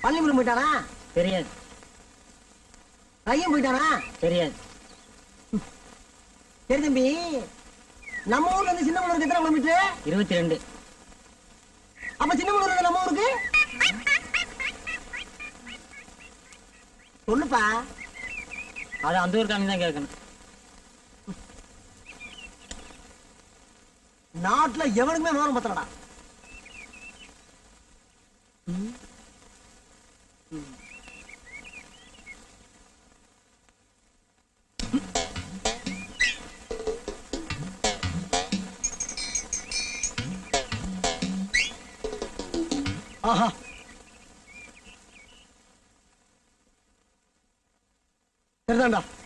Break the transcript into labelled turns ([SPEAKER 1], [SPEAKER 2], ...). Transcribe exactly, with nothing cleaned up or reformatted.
[SPEAKER 1] பள்ளிமுறை போயிட்டானா?
[SPEAKER 2] தெரியாது.
[SPEAKER 1] பையன் போயிட்டானா?
[SPEAKER 2] தெரியாது.
[SPEAKER 1] சரி தம்பி, நம்ம ஊர்ல இருந்து சின்னமனூருக்கு எத்தனை கிலோமீட்டர்?
[SPEAKER 2] இருபத்தி ரெண்டு.
[SPEAKER 1] அப்ப சின்னமனூர் நம்ம ஊருக்கு சொல்லுப்பா.
[SPEAKER 2] அது அந்த ஊர் காமி தான் கேட்கணும்.
[SPEAKER 1] நாட்டுல எவனுக்குமே விவரம் பத்தலடா. ஆஹா, சரிதான்டா.